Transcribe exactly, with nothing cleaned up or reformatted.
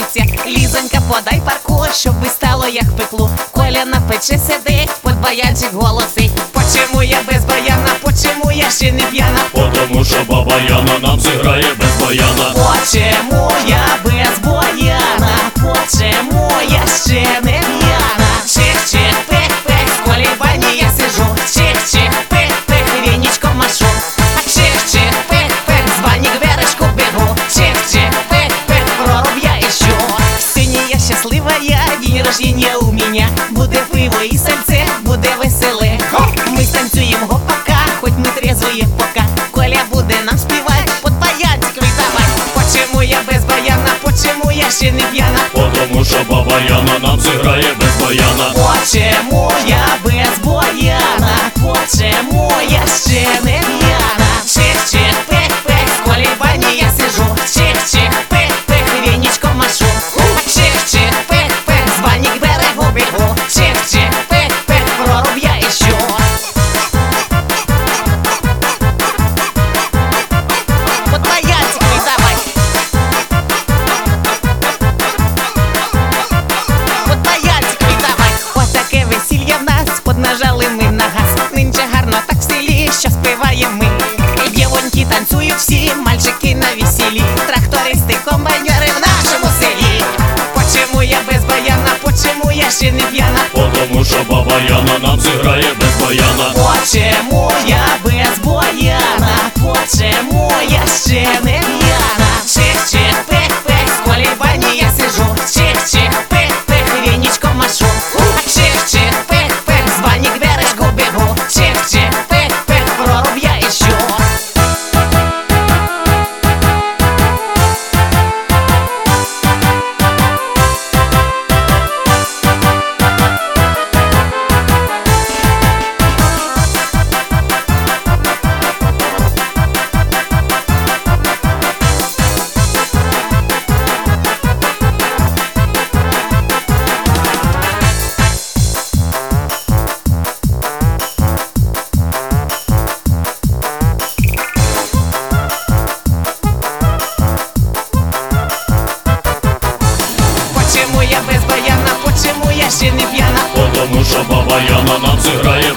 хочеться. Лізонька, подай парку, щоб стало як пеклу. Коля на печі сидить, под баянчик голосить. Почему я без баяна, почему я ще не п'яна? Потому що баба Яна нам зіграє без баяна. Почему я без баяна? Почему я ще не п'яна? Чих-чих, пих-пих, в колі бані я сижу. Чих-чих, пих-пих, вінічком машу. Чих-чих, пих-пих, з бані к бережку бегу. Чих-чих, пих-пих, проруб я ищу. Сьогодні я щасливая, день рождения у меня. Буде пиво і сальце, буде веселе. Ми станцюємо гопака, хоть ми трезвые пока. Коля буде нам співати, под баянчик віддавать. Почему я без баяна, почему я ще не п'яна? Потому що баба Яна нам зіграє без баяна. Почему я без баяна, почему я ще не п'яна? Чих-чих, пих-пих, в колі бані я сижу. Чих-чих, пих-пих, вінічком машу. Чих-чих, пих-пих, з бані к берегу бігу. Чих-чих, пих-пих, проруб я ищу. Под баянчик віддавай. Под баянчик віддавай. Отаке весілля в нас, поднажали ми на газ. Нинче гарно так в селі, що співаємо ми. Дівоньки танцюють всі, мальчики на весіллі. Трактористи, комбайнери в нашому селі. Почему я без баяна, почему я ще не п'яна? Потому що баба Яна нам зіграє без баяна. Почему я без баяна, почему я ще не п'яна? Чих-чих, пих-пих, в колі бані я сижу. Чих-чих, пих-пих, вінічком машу. Чих-чих, пих-пих, з бані к бережку бігу. Чих-чих, пих-пих, проруб я ищу. Почему я без баяна, почему я ще не п'яна? Потому що баба Яна нам зіграє